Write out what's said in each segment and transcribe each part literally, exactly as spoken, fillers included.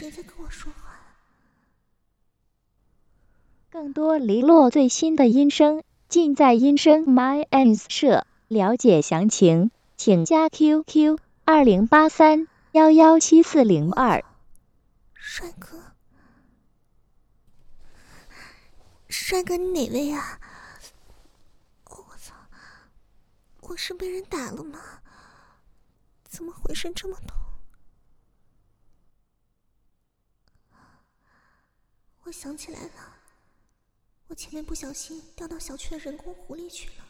谁在跟我说话？ 更多黎洛最新的音声，尽在音声 My Ans 社。了解详情，请加 Q Q 二零八三幺幺七四零二。 帅哥，帅哥，你哪位啊？我操！我是被人打了吗？怎么浑身这么痛？我想起来了，我前面不小心掉到小区的人工湖里去了。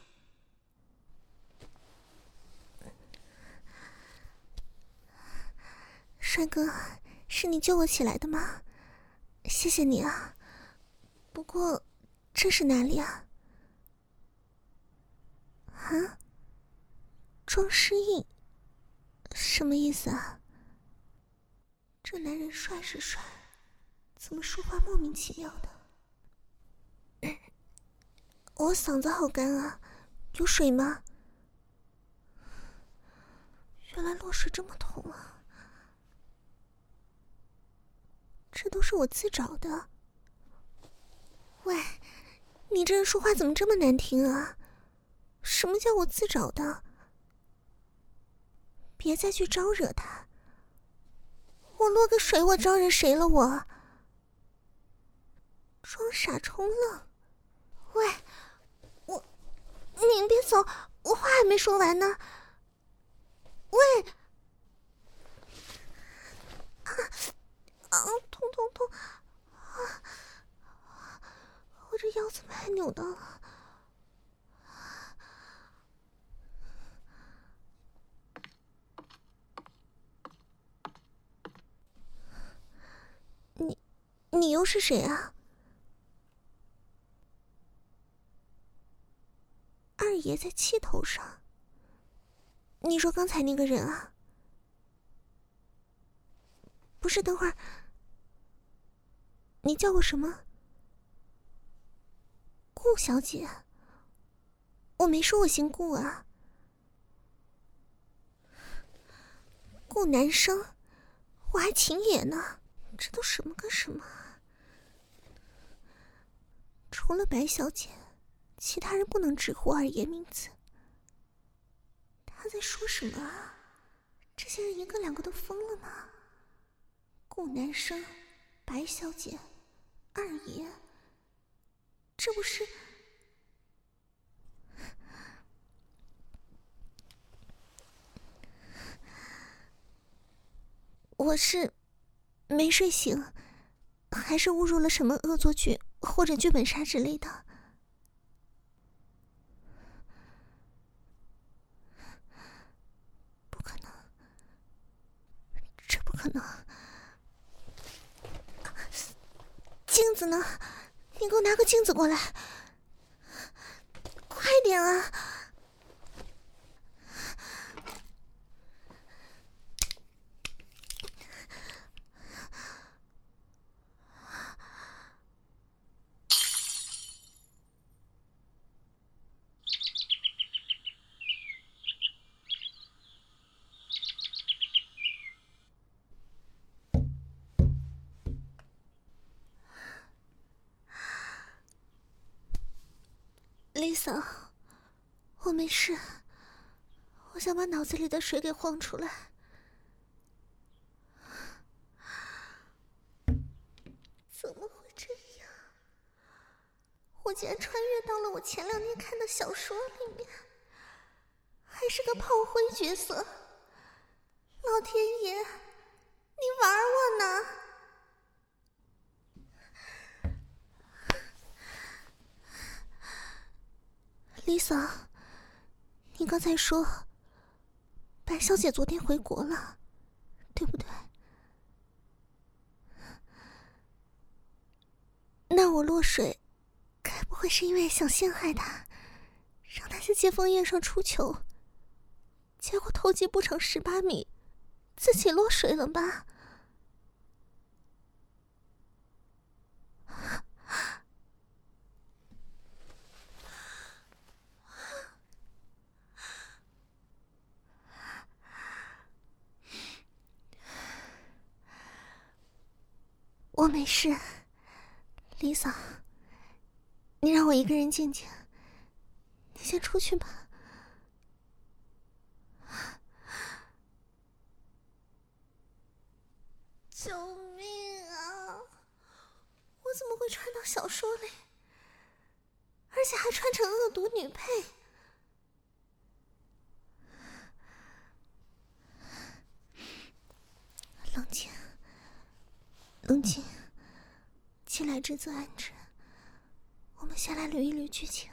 帅哥，是你救我起来的吗？谢谢你啊。不过，这是哪里啊？啊？装尸印？什么意思啊？这男人帅是帅，怎么说话莫名其妙的？我嗓子好干啊，有水吗？原来落水这么痛啊！这都是我自找的。喂，你这人说话怎么这么难听啊？什么叫我自找的？别再去招惹他。我落个水，我招惹谁了我？装傻充愣。喂，我，你别走，我话还没说完呢。喂，啊啊，痛痛痛！啊，我这腰怎么还扭到了？你，你又是谁啊？二爷在气头上。你说刚才那个人啊？不是，等会儿，你叫我什么？顾小姐。我没说我姓顾啊。顾南生，我还秦野呢，这都什么跟什么？除了白小姐，其他人不能直呼二爷名字。他在说什么啊？这些人一个两个都疯了吗？顾南生、白小姐、二爷，这不是……我是没睡醒，还是误入了什么恶作剧或者剧本杀之类的？不可能，这不可能！镜子呢？你给我拿个镜子过来，快点啊！Lisa， 我没事，我想把脑子里的水给晃出来。怎么会这样？我竟然穿越到了我前两天看的小说里面，还是个炮灰角色。老天爷，你玩我呢？Lisa， 你刚才说白小姐昨天回国了，对不对？那我落水，该不会是因为想陷害她，让她在接风宴上出糗，结果投机不成十八米，自己落水了吧？ 我没事，丽嫂，你让我一个人静静，你先出去吧。救命啊！我怎么会穿到小说里，而且还穿成恶毒女配？冷静，冷静，既来之则安之。我们先来捋一捋剧情。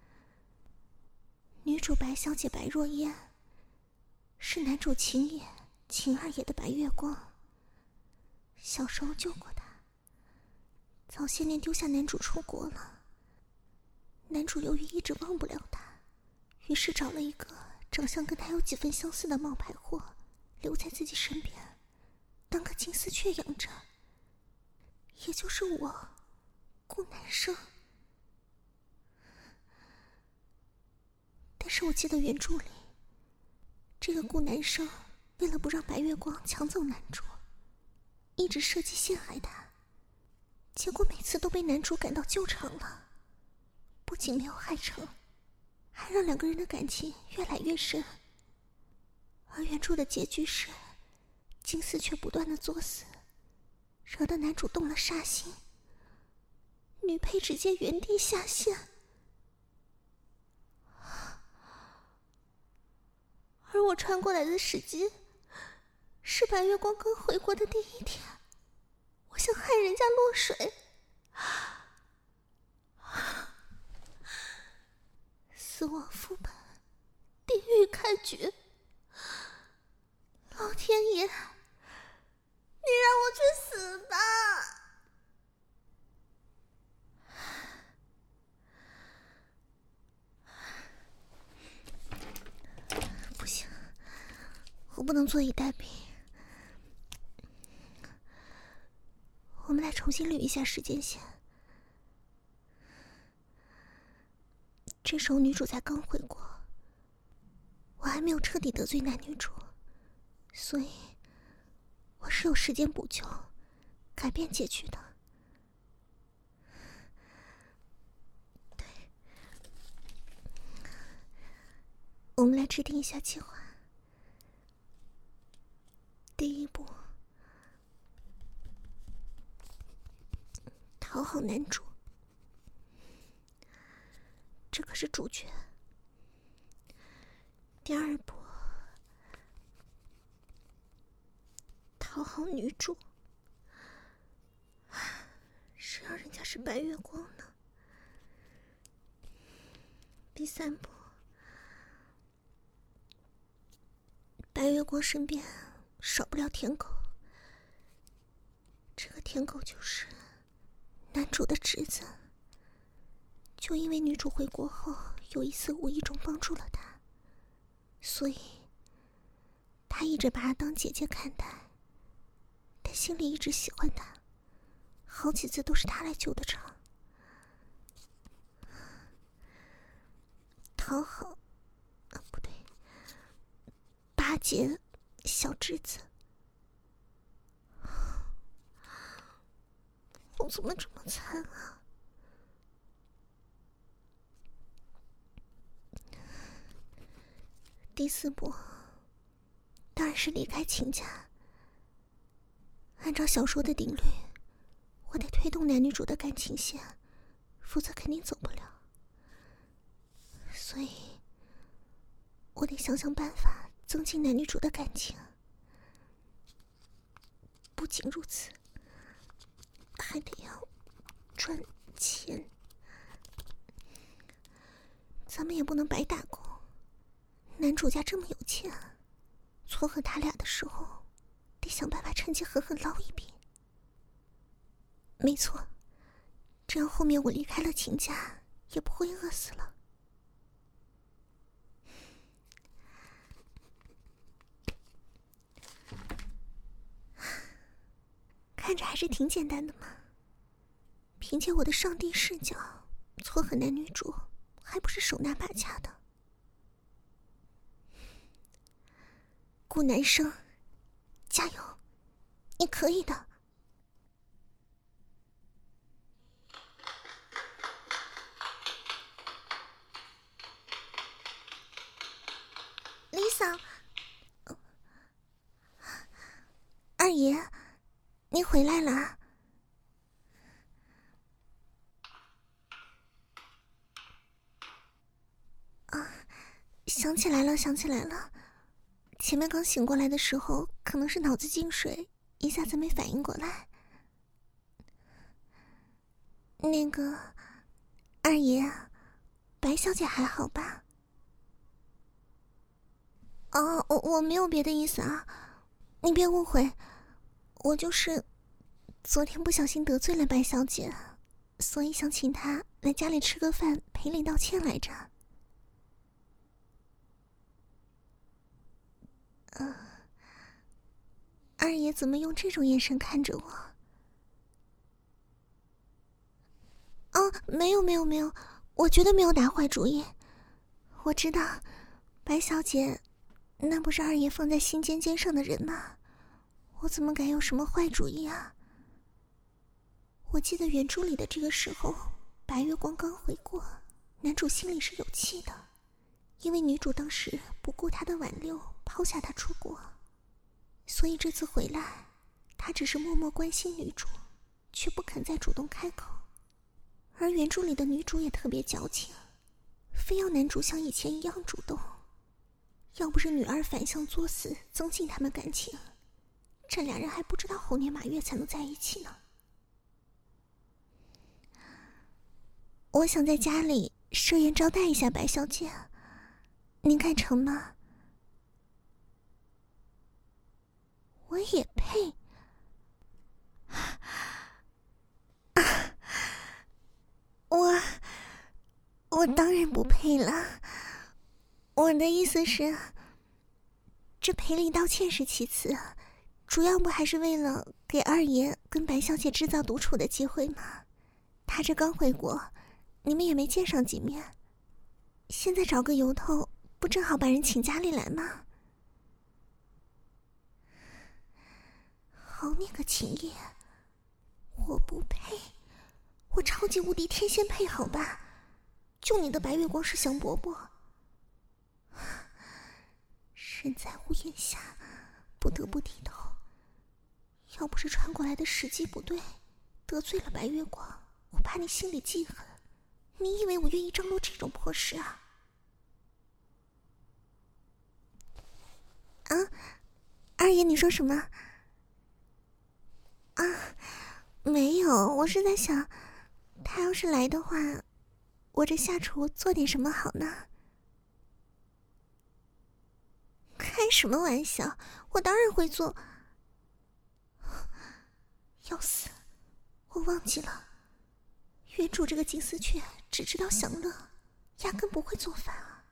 女主白小姐白若烟是男主秦野、秦二爷的白月光，小时候救过他，早些年丢下男主出国了。男主由于一直忘不了他，于是找了一个长相跟他有几分相似的冒牌货留在自己身边，当个金丝雀养着，也就是我顾南生。但是我记得原著里，这个顾南生为了不让白月光抢走男主，一直设计陷害他，结果每次都被男主赶到救场了，不仅没有害成，还让两个人的感情越来越深。而原著的结局是金丝却不断的作死，惹得男主动了杀心，女配直接原地下线。而我穿过来的时机是白月光刚回国的第一天，我想害人家落水，死亡副本，地狱开局。老天爷，你让我去死吧！不行，我不能坐以待毙。我们来重新捋一下时间线。这时候女主才刚回国，我还没有彻底得罪男女主，所以我是有时间补救、改变结局的。对，我们来制定一下计划。第一步，讨好男主，这可是主角。第二步，讨好女主，谁让人家是白月光呢？第三步，白月光身边少不了舔狗，这个舔狗就是男主的侄子。就因为女主回国后有一次无意中帮助了他，所以他一直把她当姐姐看待，但心里一直喜欢她，好几次都是他来救的场。讨好啊，不对，巴结小侄子。我怎么这么惨啊？第四步，当然是离开秦家。按照小说的定律，我得推动男女主的感情线，否则肯定走不了。所以，我得想想办法增进男女主的感情。不仅如此，还得要赚钱。咱们也不能白打工。男主家这么有钱，撮合他俩的时候，得想办法趁机狠狠捞一笔。没错，这样后面我离开了秦家，也不会饿死了。看着还是挺简单的嘛，凭借我的上帝视角，撮合男女主，还不是手拿把掐的。顾南生，加油，你可以的。 嫂，二爷，你回来了。啊，想起来了，想起来了。前面刚醒过来的时候，可能是脑子进水，一下子没反应过来。那个，二爷，白小姐还好吧？哦，我我没有别的意思啊，你别误会，我就是昨天不小心得罪了白小姐，所以想请她来家里吃个饭，赔礼道歉来着。嗯、呃，二爷怎么用这种眼神看着我？哦，没有没有没有，我绝对没有打坏主意。我知道，白小姐，那不是二爷放在心尖尖上的人吗？我怎么敢有什么坏主意啊？我记得原著里的这个时候，白月光刚回国，男主心里是有气的，因为女主当时不顾他的挽留，抛下他出国，所以这次回来，他只是默默关心女主，却不肯再主动开口。而原著里的女主也特别矫情，非要男主像以前一样主动。要不是女二反向作死，增进他们感情，这俩人还不知道猴年马月才能在一起呢。我想在家里设宴招待一下白小姐，您看成吗？我也配？啊，我我当然不配了。我的意思是，这赔礼道歉是其次，主要不还是为了给二爷跟白小姐制造独处的机会吗？他这刚回国，你们也没见上几面，现在找个由头，不正好把人请家里来吗？好你个秦叶，我不配，我超级无敌天仙配好吧？就你的白月光是香饽饽。人在屋檐下，不得不低头。要不是传过来的时机不对，得罪了白月光，我怕你心里记恨。你以为我愿意张罗这种破事啊？啊，二爷，你说什么？啊，没有，我是在想，他要是来的话，我这下厨做点什么好呢？开什么玩笑，我当然会做。要死，我忘记了，原主这个金丝雀只知道享乐，压根不会做饭啊。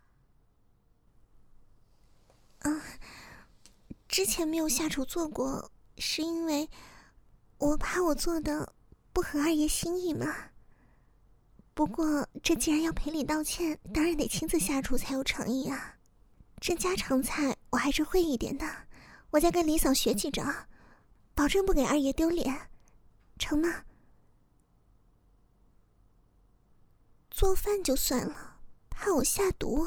嗯，之前没有下厨做过，是因为我怕我做的不合二爷心意嘛。不过这既然要赔礼道歉，当然得亲自下厨才有诚意啊。这家常菜我还是会一点的，我再跟李嫂学几招，保证不给二爷丢脸，成吗？做饭就算了，怕我下毒？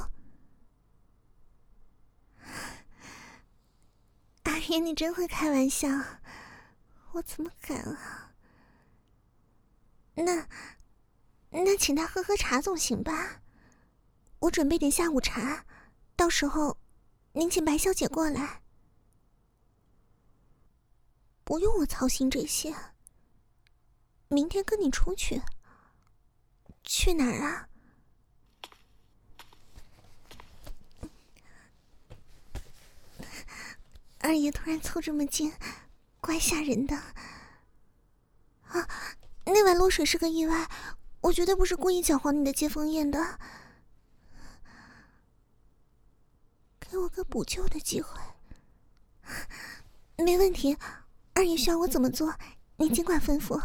二爷你真会开玩笑，我怎么敢啊？那那请他喝喝茶总行吧？我准备点下午茶，到时候您请白小姐过来。不用我操心这些，明天跟你出去。去哪儿啊？二爷突然凑这么近，怪吓人的。啊，那碗落水是个意外，我绝对不是故意搅黄你的接风宴的。给我个补救的机会。没问题，二爷需要我怎么做，你尽管吩咐。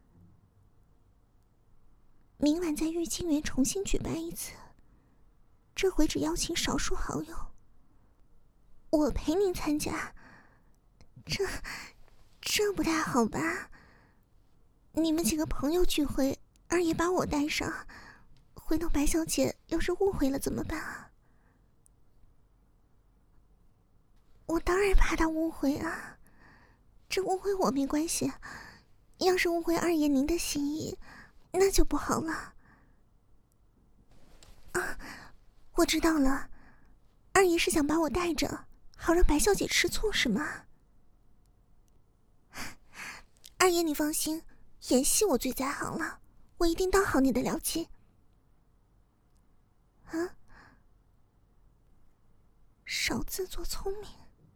明晚在玉清园重新举办一次，这回只邀请少数好友，我陪您参加。这这不太好吧？你们几个朋友聚会，二爷把我带上，回头白小姐要是误会了怎么办啊？ 我当然怕他误会啊，这误会我没关系，要是误会二爷您的心意，那就不好了。啊，我知道了，二爷是想把我带着，好让白小姐吃醋是吗？二爷你放心，演戏我最在行了，我一定当好你的僚机。啊，少自作聪明。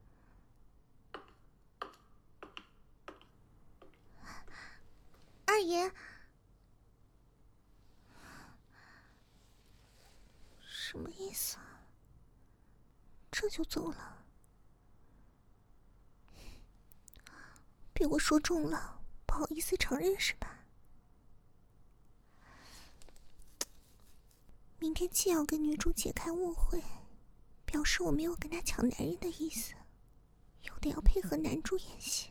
二爷，什么意思啊？这就走了？被我说中了，不好意思承认是吧？明天既要跟女主解开误会，表示我没有跟她抢男人的意思，又得要配合男主演戏。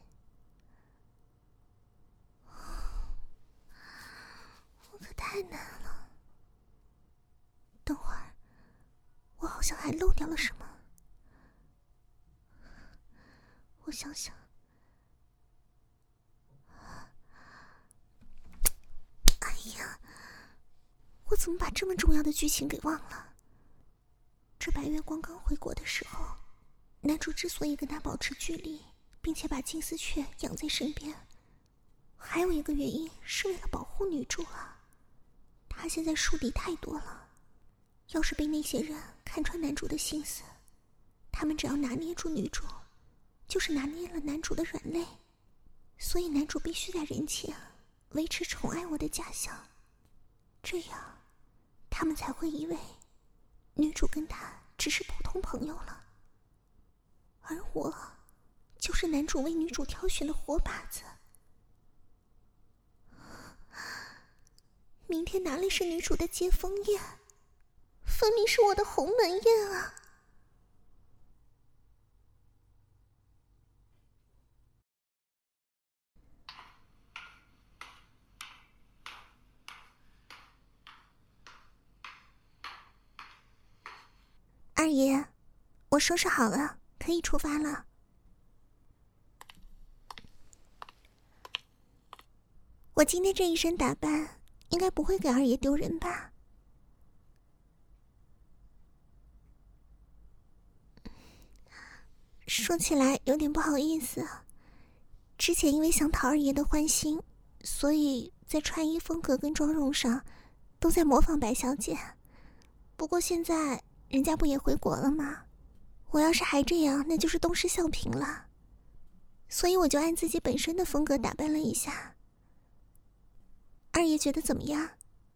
我可太难了。等会儿，我好像还漏掉了什么。我想想，哎呀，我怎么把这么重要的剧情给忘了？这白月光刚回国的时候，男主之所以跟他保持距离，并且把金丝雀养在身边，还有一个原因是为了保护女主啊。他现在树敌太多了，要是被那些人看穿男主的心思，他们只要拿捏住女主，就是拿捏了男主的软肋。所以男主必须在人前维持宠爱我的假象，这样他们才会以为女主跟他只是普通朋友了，而我就是男主为女主挑选的活靶子。明天哪里是女主的接风宴，分明是我的鸿门宴啊！二爷，我收拾好了，可以出发了。我今天这一身打扮，应该不会给二爷丢人吧？说起来有点不好意思，之前因为想讨二爷的欢心，所以在穿衣风格跟妆容上都在模仿白小姐。不过现在人家不也回国了吗？我要是还这样，那就是东施效颦了。所以我就按自己本身的风格打扮了一下。二爷觉得怎么样？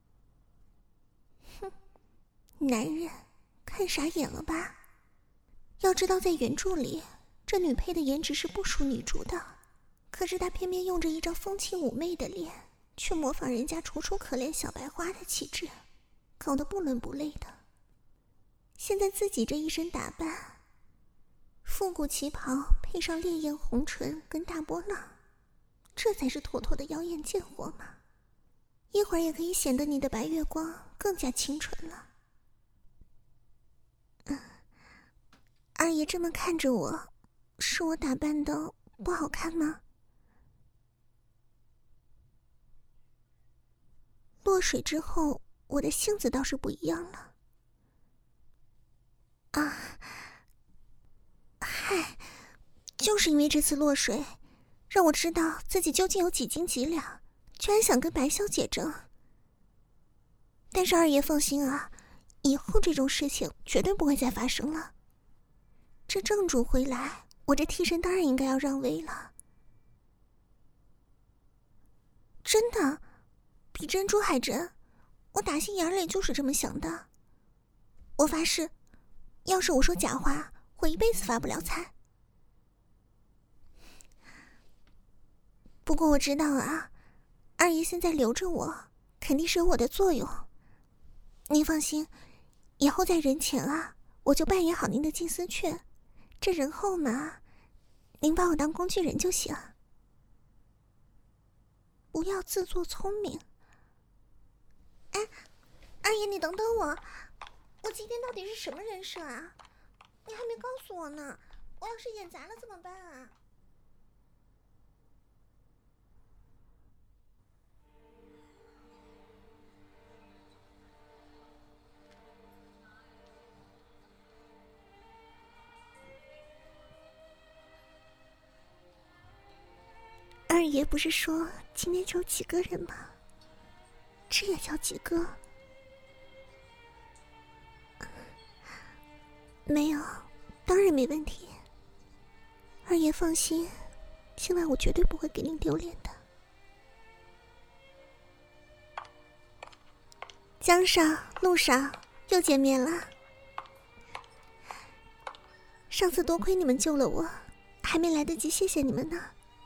哼，男人看傻眼了吧？要知道在原著里，这女配的颜值是不输女主的，可是她偏偏用着一张风情妩媚的脸去模仿人家楚楚可怜小白花的气质，搞得不伦不类的。现在自己这一身打扮，复古旗袍配上烈焰红唇跟大波浪，这才是妥妥的妖艳贱货嘛！一会儿也可以显得你的白月光更加清纯了。嗯，二爷这么看着我，是我打扮的不好看吗？落水之后，我的性子倒是不一样了。啊，嗨，就是因为这次落水，让我知道自己究竟有几斤几两，居然想跟白小姐争。但是二爷放心啊，以后这种事情绝对不会再发生了。这正主回来，我这替身当然应该要让位了。真的，比珍珠还真，我打心眼里就是这么想的。我发誓，要是我说假话，我一辈子发不了财。不过我知道啊，二爷现在留着我，肯定是有我的作用。您放心，以后在人前啊，我就扮演好您的金丝雀，这人后嘛，您把我当工具人就行。不要自作聪明。哎，二爷你等等我，我今天到底是什么人设啊？你还没告诉我呢，我我要是演砸了怎么办啊？二爷不是说今天只有几个人吗？这也叫几个？没有，当然没问题。二爷放心，今晚我绝对不会给您丢脸的。江少、陆少又见面了。上次多亏你们救了我，还没来得及谢谢你们呢。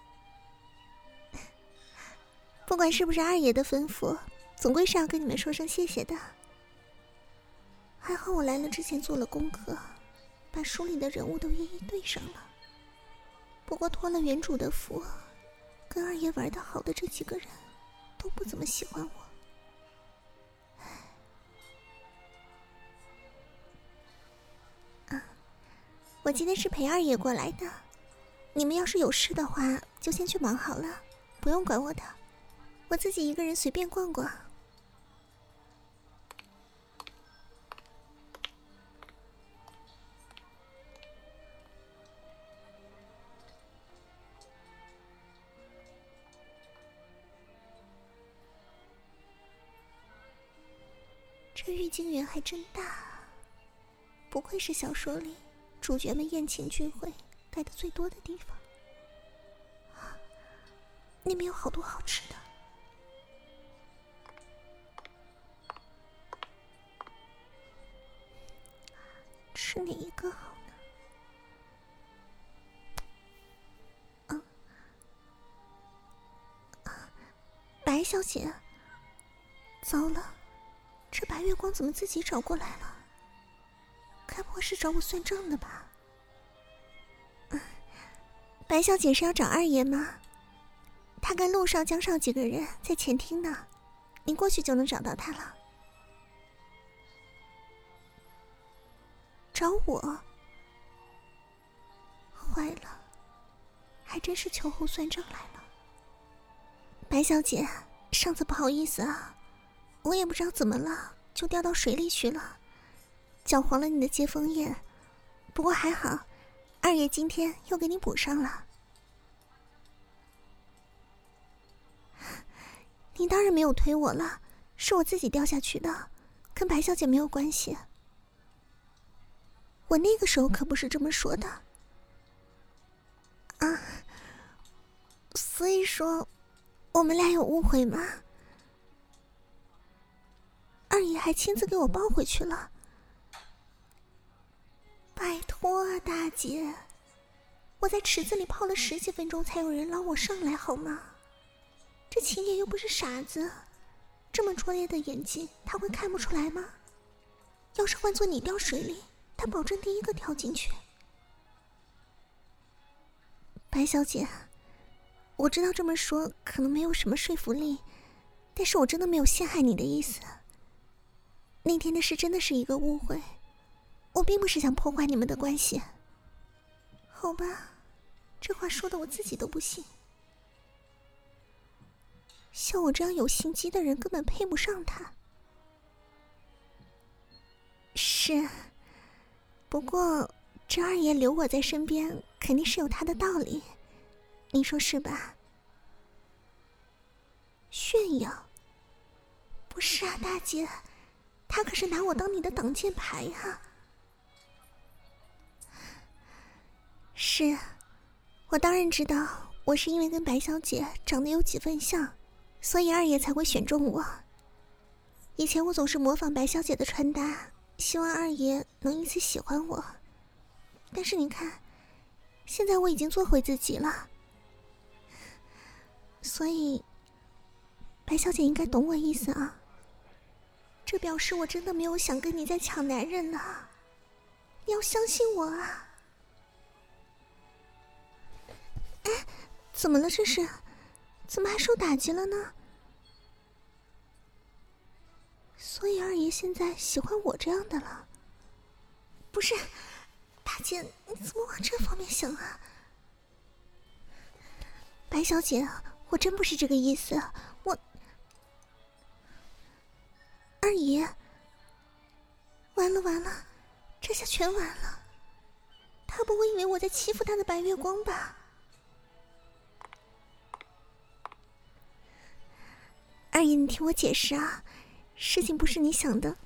不管是不是二爷的吩咐，总归是要跟你们说声谢谢的。还好我来了之前做了功课，把书里的人物都一一对上了。不过托了原主的福，跟二爷玩得好的这几个人都不怎么喜欢我。啊，我今天是陪二爷过来的，你们要是有事的话就先去忙好了，不用管我的，我自己一个人随便逛逛。这玉京园还真大，不愧是小说里主角们宴请聚会待的最多的地方。那边有好多好吃的，吃哪一个好呢？啊啊，白小姐，糟了！这白月光怎么自己找过来了？该不会是找我算账的吧？嗯，白小姐是要找二爷吗？他跟陆少、江少几个人在前厅呢，你过去就能找到他了。找我？坏了，还真是秋后算账来了。白小姐，上次不好意思啊。我也不知道怎么了，就掉到水里去了，搅黄了你的接风宴。不过还好，二爷今天又给你补上了。你当然没有推我了，是我自己掉下去的，跟白小姐没有关系。我那个时候可不是这么说的。啊，所以说，我们俩有误会吗？二爷还亲自给我抱回去了。拜托啊，大姐，我在池子里泡了十几分钟才有人捞我上来，好吗？这秦爷又不是傻子，这么拙劣的演技他会看不出来吗？要是换做你掉水里，他保证第一个跳进去。白小姐，我知道这么说可能没有什么说服力，但是我真的没有陷害你的意思。那天的事真的是一个误会，我并不是想破坏你们的关系。好吧，这话说的我自己都不信。像我这样有心机的人根本配不上他。是，不过这二爷留我在身边肯定是有他的道理，你说是吧？炫耀？不是啊，大姐，他可是拿我当你的挡箭牌啊。是，我当然知道，我是因为跟白小姐长得有几分像，所以二爷才会选中我。以前我总是模仿白小姐的穿搭，希望二爷能因此喜欢我。但是你看，现在我已经做回自己了，所以白小姐应该懂我意思啊。这表示我真的没有想跟你再抢男人了，你要相信我啊。哎，怎么了这是？怎么还受打击了呢？所以二爷现在喜欢我这样的了？不是，大姐，你怎么往这方面想啊？白小姐，我真不是这个意思，我……二爷，完了完了，这下全完了。他不会以为我在欺负他的白月光吧？二爷，你听我解释啊，事情不是你想的。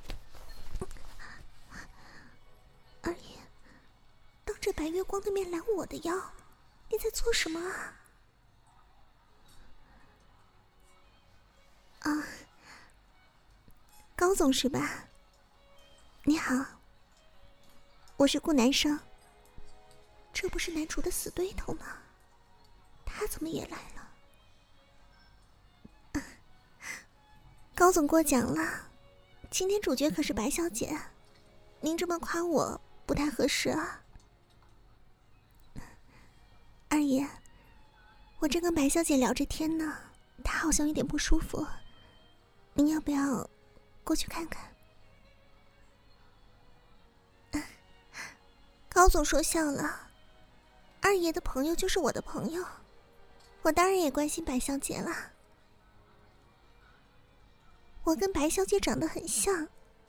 二爷，当着白月光的面拦我的腰，你在做什么啊？啊，高总是吧？你好，我是顾南生。这不是男主的死对头吗？他怎么也来了？啊、高总过奖了，今天主角可是白小姐，您这么夸我不太合适啊。二爷，我正跟白小姐聊着天呢，她好像有点不舒服，您要不要过去看看？啊、高总说笑了，二爷的朋友就是我的朋友，我当然也关心白小姐了。我跟白小姐长得很像，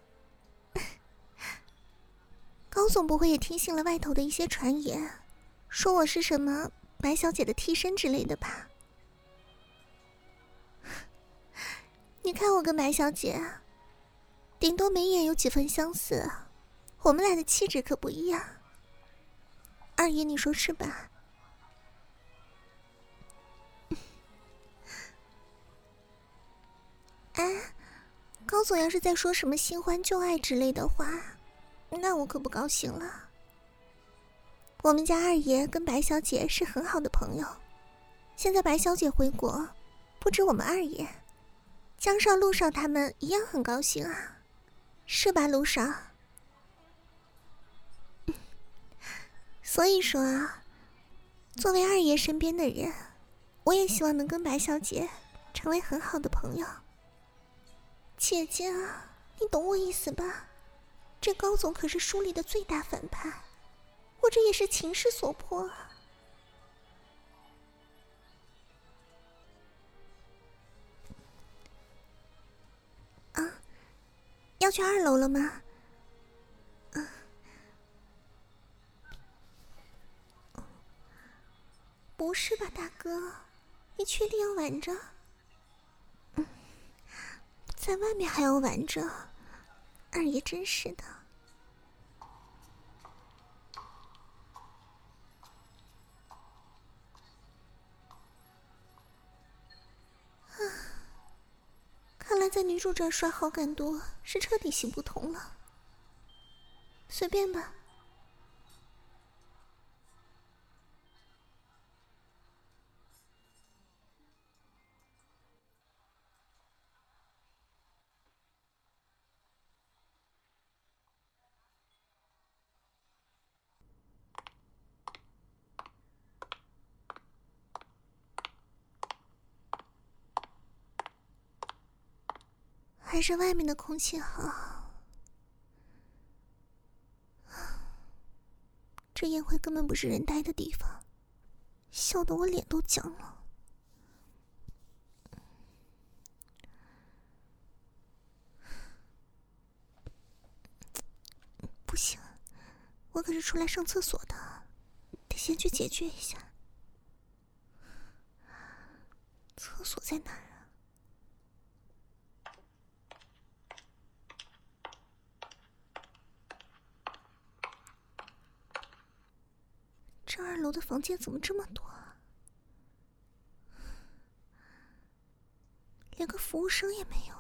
高总不会也听信了外头的一些传言，说我是什么白小姐的替身之类的吧？你看我跟白小姐，顶多眉眼有几分相似，我们俩的气质可不一样。二爷，你说是吧？哎，高总要是再说什么新欢旧爱之类的话，那我可不高兴了。我们家二爷跟白小姐是很好的朋友，现在白小姐回国，不止我们二爷，江少、陆少他们一样很高兴啊，是吧，陆少？所以说啊，作为二爷身边的人，我也希望能跟白小姐成为很好的朋友。姐姐啊，你懂我意思吧？这高总可是书里的最大反派，我这也是情势所迫啊。啊，要去二楼了吗？啊，不是吧，大哥，你确定要挽着？嗯，在外面还要挽着，二爷真是的。看来在女主这儿刷好感度是彻底行不通了。随便吧。还是外面的空气好。这宴会根本不是人待的地方，笑得我脸都僵了。不行，我可是出来上厕所的，得先去解决一下。厕所在哪儿啊？这二楼的房间怎么这么多啊？连个服务生也没有。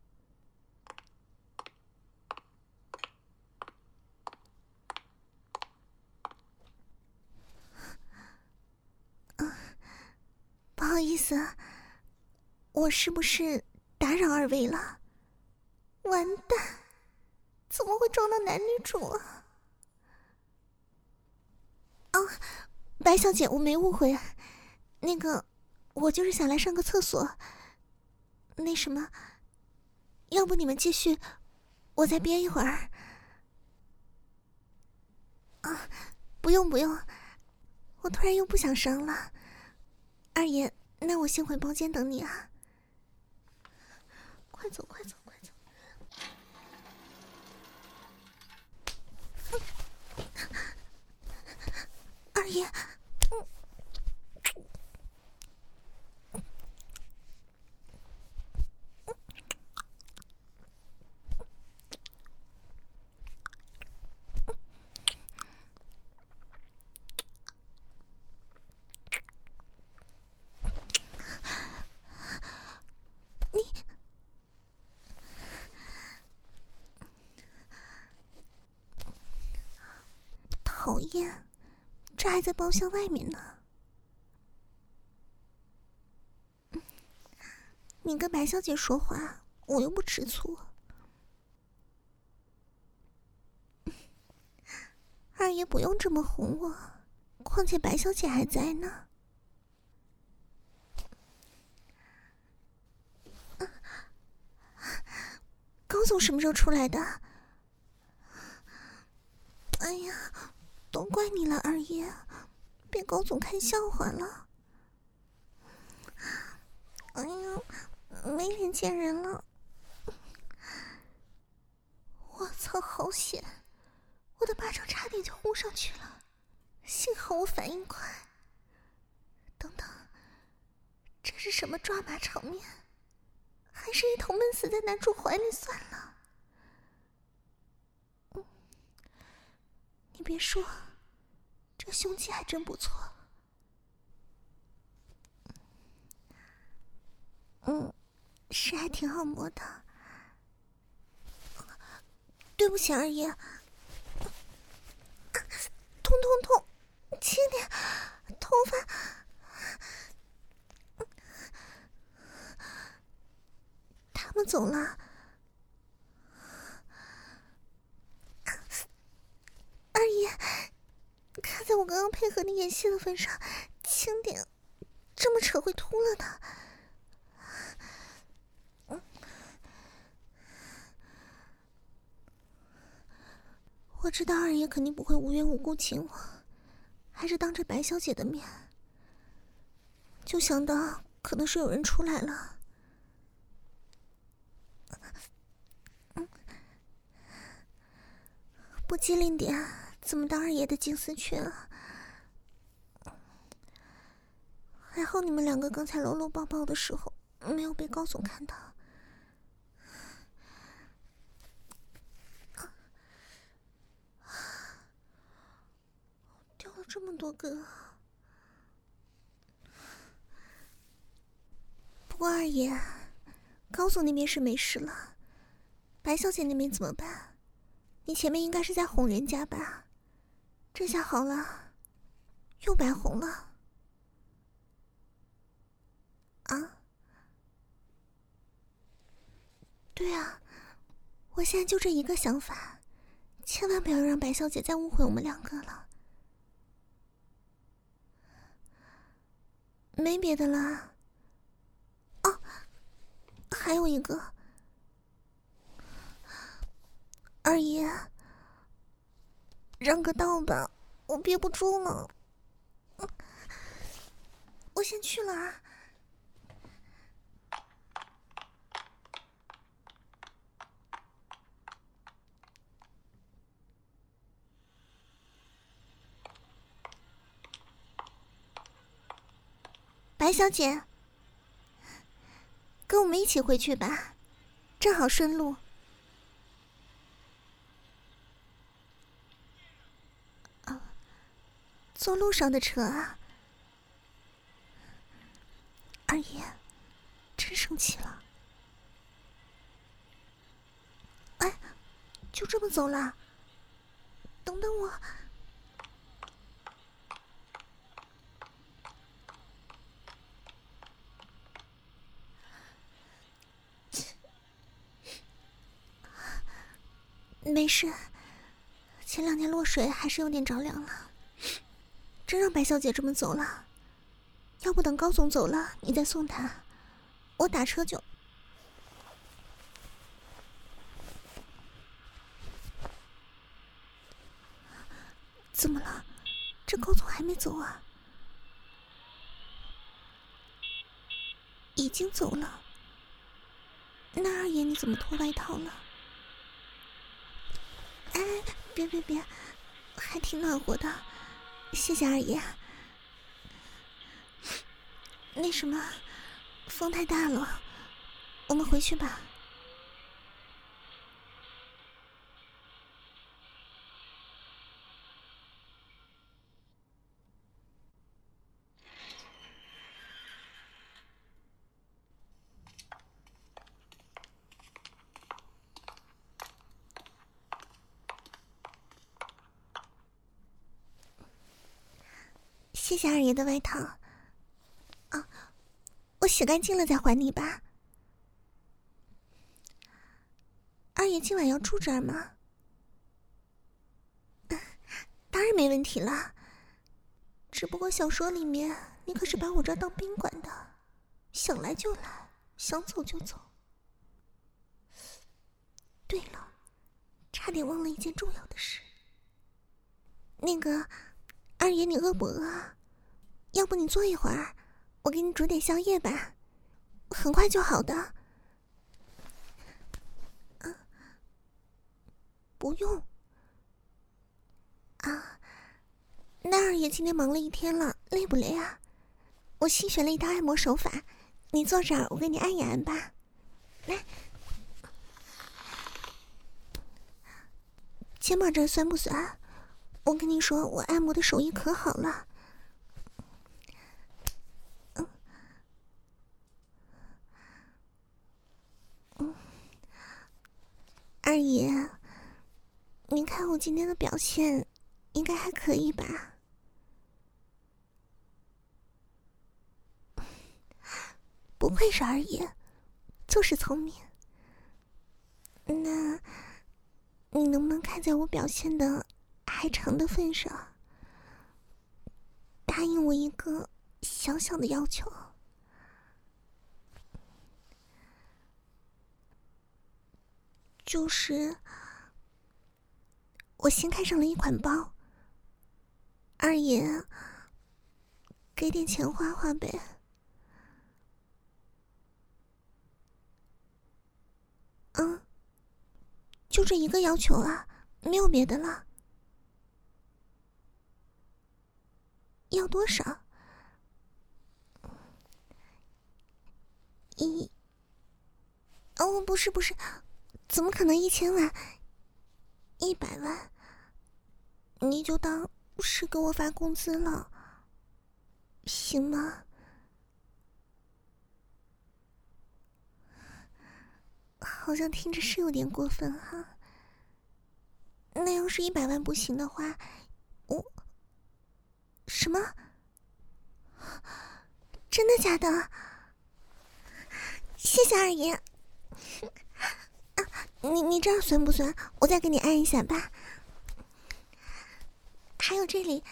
啊，不好意思，我是不是打扰二位了？完蛋，怎么会撞到男女主啊？哦，白小姐，我没误会啊。那个，我就是想来上个厕所。那什么，要不你们继续，我再憋一会儿。啊， 不用不用，我突然又不想伤了。二爷，那我先回包间等你啊。快走快走快走。二爷，嗯。讨厌，这还在包厢外面呢。你跟白小姐说话，我又不吃醋。二爷不用这么哄我，况且白小姐还在呢。高总什么时候出来的？哎呀，都怪你了，二爷，被高总看笑话了。哎呀，没脸见人了。我操，好险！我的巴掌差点就呼上去了，幸好我反应快。等等，这是什么抓马场面？还是一头闷死在男主怀里算了。嗯，你别说，这胸肌还真不错。嗯，是还挺好摸的。对不起，二爷。痛痛痛，轻点，头发。他们走了。二爷，看在我刚刚配合你演戏的份上，轻点，这么扯会秃了的。我知道二爷肯定不会无缘无故亲我，还是当着白小姐的面，就想到可能是有人出来了。嗯，不机灵点，怎么当二爷的金丝雀啊？还好你们两个刚才搂搂抱抱的时候没有被高总看到。掉了这么多个。不过二爷，高总那边是没事了，白小姐那边怎么办？你前面应该是在哄人家吧？这下好了，又白哄了。啊？对啊，我现在就这一个想法，千万不要让白小姐再误会我们两个了。没别的了。哦，还有一个。二爷，让个道吧，我憋不住了。嗯，我先去了啊。白小姐，跟我们一起回去吧，正好顺路。哦，坐路上的车啊。二爷，真生气了。哎，就这么走了？等等我。没事，前两天落水还是有点着凉了，真让白小姐这么走了。要不等高总走了你再送她，我打车就。怎么了？ 这高总还没走啊？已经走了。那二爷你怎么脱外套了？哎，别别别，还挺暖和的，谢谢二爷。那什么，风太大了，我们回去吧。谢谢二爷的外套。啊，我洗干净了再还你吧。二爷今晚要住这儿吗？嗯，当然没问题了。只不过小说里面你可是把我这儿当宾馆的，想来就来，想走就走。对了，差点忘了一件重要的事。那个，二爷你饿不饿？要不你坐一会儿，我给你煮点宵夜吧，很快就好的。嗯，不用。啊，那二爷今天忙了一天了，累不累啊？我新学了一套按摩手法，你坐这儿，我给你按一按吧。来，肩膀这儿酸不酸？我跟你说，我按摩的手艺可好了。嗯，嗯，二爷，您看我今天的表现，应该还可以吧？不愧是二爷，就是聪明。那，你能不能看在我表现的还成的份上，答应我一个小小的要求？就是，我新看上了一款包，二爷，给点钱花花呗。嗯，就这一个要求啊，没有别的了。要多少？一……哦，不是不是，怎么可能一千万？一百万，你就当是给我发工资了，行吗？好像听着是有点过分哈。那要是一百万不行的话，我……什么？真的假的？谢谢二爷。啊，你你这样酸不酸？我再给你按一下吧。还有这里，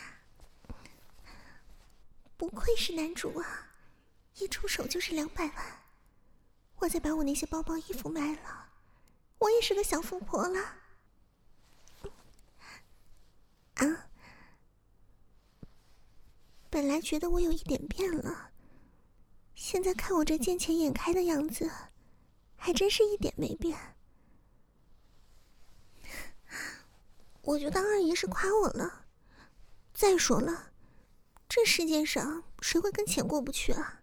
不愧是男主啊，一出手就是两百万。我再把我那些包包衣服卖了，我也是个小富婆了。啊，本来觉得我有一点变了，现在看我这见钱眼开的样子，还真是一点没变。我就当二爷是夸我了。再说了，这世界上谁会跟钱过不去啊？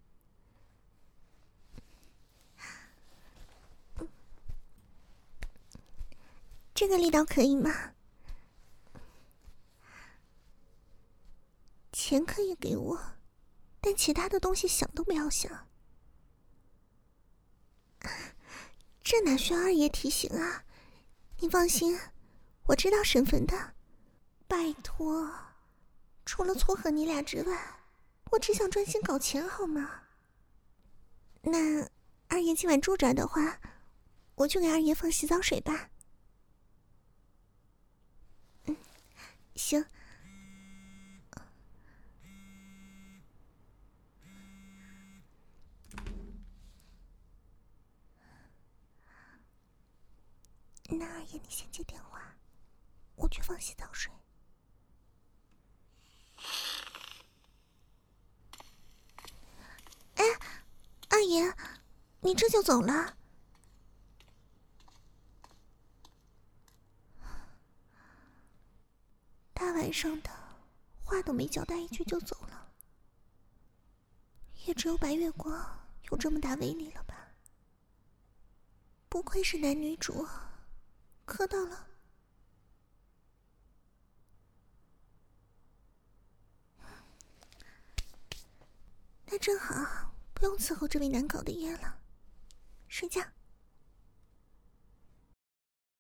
这个力道可以吗？钱可以给我，但其他的东西想都不要想。这哪需要二爷提醒啊？你放心，我知道身份的。拜托，除了撮合你俩之外，我只想专心搞钱好吗？那二爷今晚住这儿的话，我就给二爷放洗澡水吧。嗯，行。那二爷你先接电话，我去放洗澡水。 你这就走了？大晚上的，话都没交代一句就走了，也只有白月光有这么大威力了吧？不愧是男女主，磕到了。那正好，不用伺候这位难搞的夜了，睡觉。